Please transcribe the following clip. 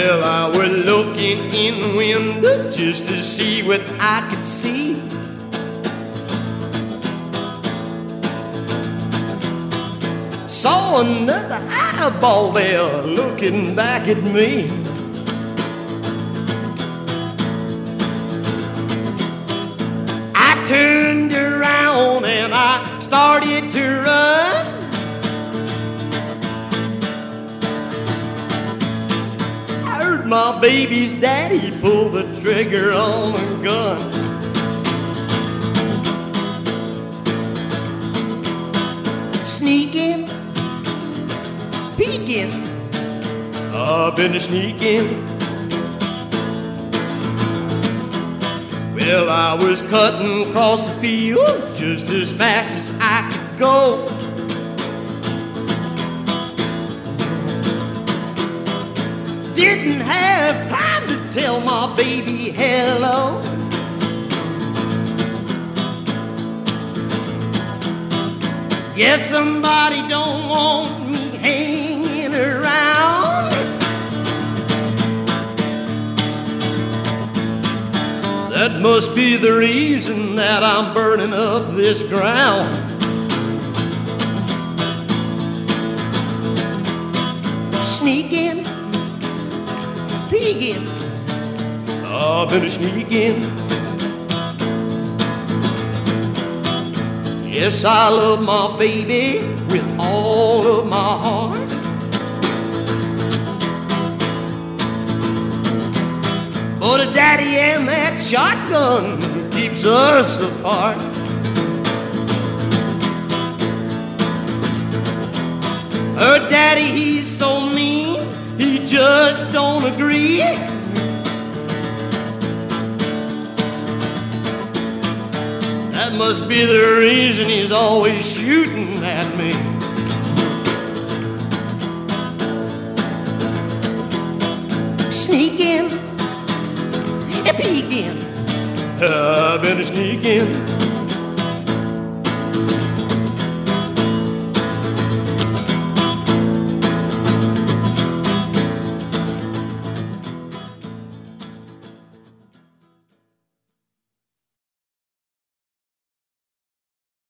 Well, I was looking in the window just to see what I could see. Saw another eyeball there looking back at me. I turned around and I started to run. I heard my baby's daddy pull the trigger on a gun. Sneaking, peeking, I've been sneaking. Well, I was cutting across the field just as fast as I could go. Didn't have time to tell my baby hello. Yes, somebody don't want me hanging around. That must be the reason that I'm burning up this ground. Sneaking, peeking, I've been sneaking. Yes, I love my baby with all of my heart. But a daddy and that shotgun keeps us apart. Her daddy, he's so mean, he just don't agree. That must be the reason he's always shooting at me. Sneaking, peeking, I've been sneaking.